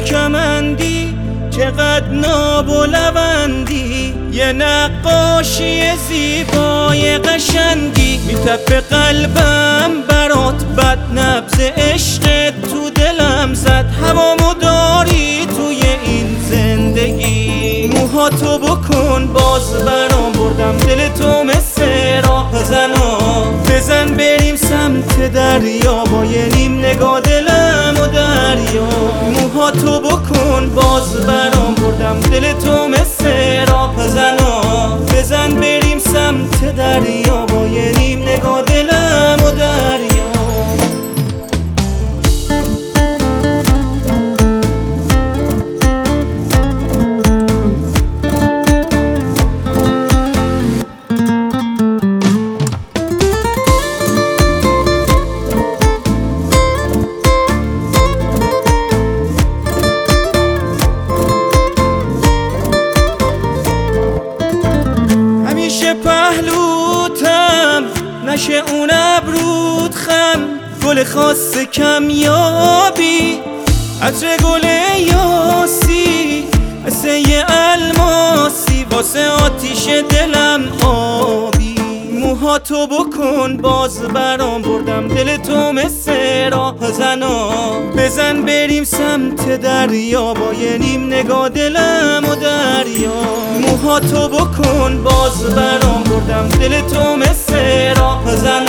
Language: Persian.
کمندی چقدر ناب و لوندی، یه نقاشی زیبای قشنگی میتپه قلبم برات، بد نبض عشق تو دلم زد، هوامو داری توی این زندگی. موهاتو بکن باز برام بردم، دل تو مثل راه بزن بریم سمت دریا، با یه نیم نگاه دلم و دریا. موهاتو بکن باز برام بردم، دل تو مثل راه بزن بریم سمت دریا، با یه نیم نگاه دلم و دریا. پهلوتم نشه اون ابرود خم، گل خاص کمیابی عطر گل یاسی، مثل یه الماسی واسه آتیش دلم آبی. موهاتو بکن باز برام بردم، دل تو مثل راه بزن بریم سمت دریا، با یه نیم نگاه دلم و دریا. موهاتو بکن باز برام بردم، دل تو مثل راه